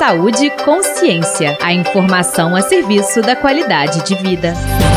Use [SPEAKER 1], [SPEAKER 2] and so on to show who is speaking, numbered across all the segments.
[SPEAKER 1] Saúde e Consciência. A informação a serviço da qualidade de vida.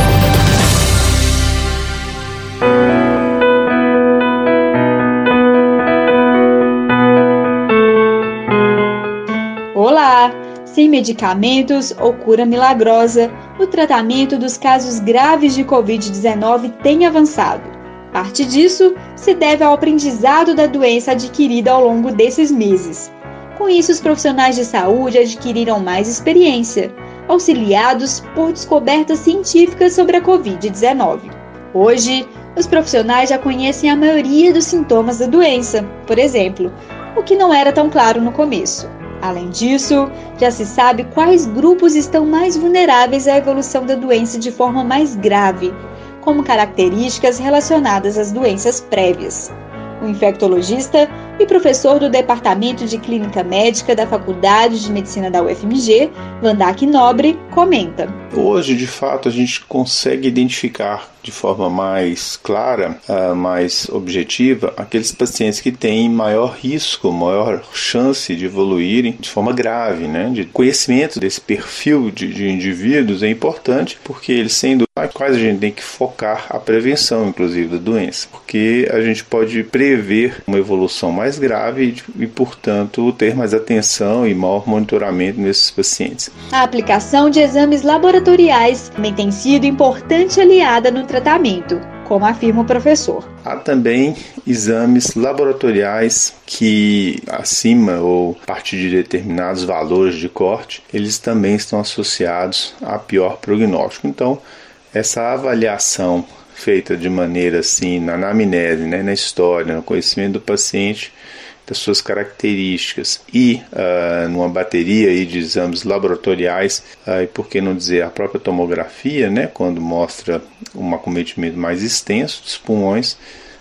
[SPEAKER 2] Olá! Sem medicamentos ou cura milagrosa, o tratamento dos casos graves de Covid-19 tem avançado. Parte disso se deve ao aprendizado da doença adquirida ao longo desses meses. Com isso, os profissionais de saúde adquiriram mais experiência, auxiliados por descobertas científicas sobre a Covid-19. Hoje, os profissionais já conhecem a maioria dos sintomas da doença, por exemplo, o que não era tão claro no começo. Além disso, já se sabe quais grupos estão mais vulneráveis à evolução da doença de forma mais grave, como características relacionadas às doenças prévias. O infectologista e professor do Departamento de Clínica Médica da Faculdade de Medicina da UFMG, Vandak Nobre, comenta.
[SPEAKER 3] Hoje, de fato, a gente consegue identificar de forma mais clara, mais objetiva, aqueles pacientes que têm maior risco, maior chance de evoluírem de forma grave, né? De conhecimento desse perfil de indivíduos é importante, porque eles, sendo quais a gente tem que focar a prevenção, inclusive, da doença, porque a gente pode prever uma evolução mais grave e, portanto, ter mais atenção e maior monitoramento nesses pacientes.
[SPEAKER 2] A aplicação de exames laboratoriais também tem sido importante aliada no tratamento, como afirma o professor.
[SPEAKER 3] Há também exames laboratoriais que, acima ou a partir de determinados valores de corte, eles também estão associados a pior prognóstico. Então, essa avaliação feita de maneira assim, na anamnese, né, na história, no conhecimento do paciente, das suas características e numa bateria aí de exames laboratoriais, e por que não dizer a própria tomografia, né, quando mostra um acometimento mais extenso dos pulmões,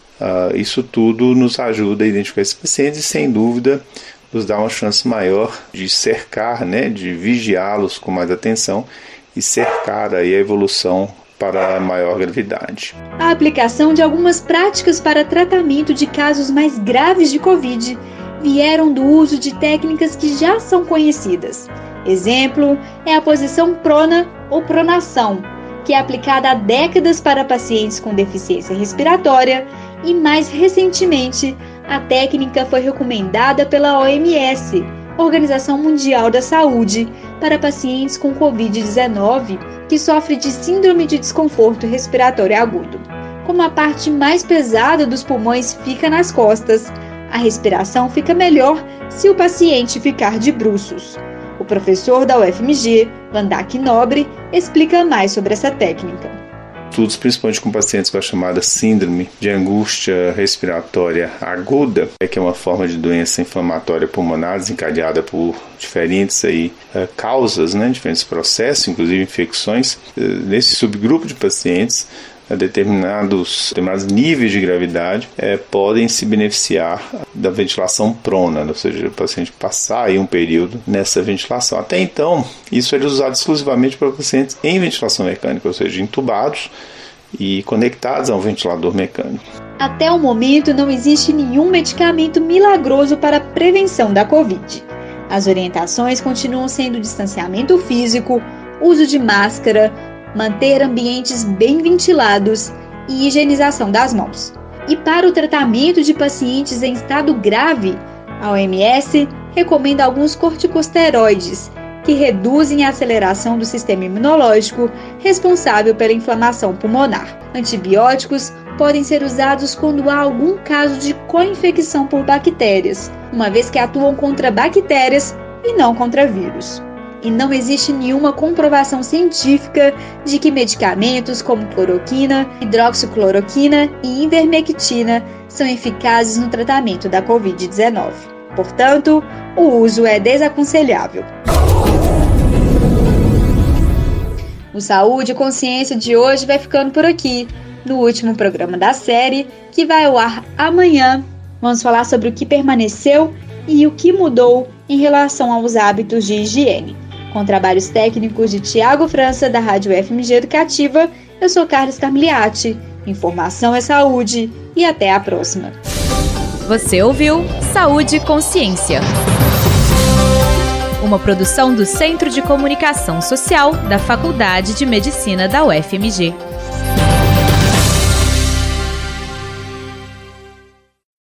[SPEAKER 3] isso tudo nos ajuda a identificar esses pacientes e, sem dúvida, nos dá uma chance maior de cercar, né, de vigiá-los com mais atenção e cercar aí a evolução para maior gravidade.
[SPEAKER 2] A aplicação de algumas práticas para tratamento de casos mais graves de Covid vieram do uso de técnicas que já são conhecidas. Exemplo é a posição prona ou pronação, que é aplicada há décadas para pacientes com deficiência respiratória e, mais recentemente, a técnica foi recomendada pela OMS, Organização Mundial da Saúde, para pacientes com Covid-19 que sofrem de síndrome de desconforto respiratório agudo. Como a parte mais pesada dos pulmões fica nas costas, a respiração fica melhor se o paciente ficar de bruços. O professor da UFMG, Vandak Nobre, explica mais sobre essa técnica.
[SPEAKER 3] Estudos, principalmente com pacientes com a chamada síndrome de angústia respiratória aguda, que é uma forma de doença inflamatória pulmonar desencadeada por diferentes causas, né, diferentes processos, inclusive infecções. Nesse subgrupo de pacientes, determinados níveis de gravidade podem se beneficiar da ventilação prona, ou seja, o paciente passar aí um período nessa ventilação. Até então, isso era usado exclusivamente para pacientes em ventilação mecânica, ou seja, intubados e conectados a um ventilador mecânico.
[SPEAKER 2] Até o momento, não existe nenhum medicamento milagroso para a prevenção da Covid. As orientações continuam sendo distanciamento físico, uso de máscara, manter ambientes bem ventilados e higienização das mãos. E para o tratamento de pacientes em estado grave, a OMS recomenda alguns corticosteroides, que reduzem a aceleração do sistema imunológico responsável pela inflamação pulmonar. Antibióticos podem ser usados quando há algum caso de co-infecção por bactérias, uma vez que atuam contra bactérias e não contra vírus. E não existe nenhuma comprovação científica de que medicamentos como cloroquina, hidroxicloroquina e ivermectina são eficazes no tratamento da Covid-19. Portanto, o uso é desaconselhável. O Saúde e Consciência de hoje vai ficando por aqui. No último programa da série, que vai ao ar amanhã, vamos falar sobre o que permaneceu e o que mudou em relação aos hábitos de higiene. Com trabalhos técnicos de Tiago França, da Rádio FMG Educativa, eu sou Carlos Carmigliati. Informação é saúde e até a próxima.
[SPEAKER 1] Você ouviu Saúde e Consciência. uma produção do Centro de Comunicação Social da Faculdade de Medicina da UFMG.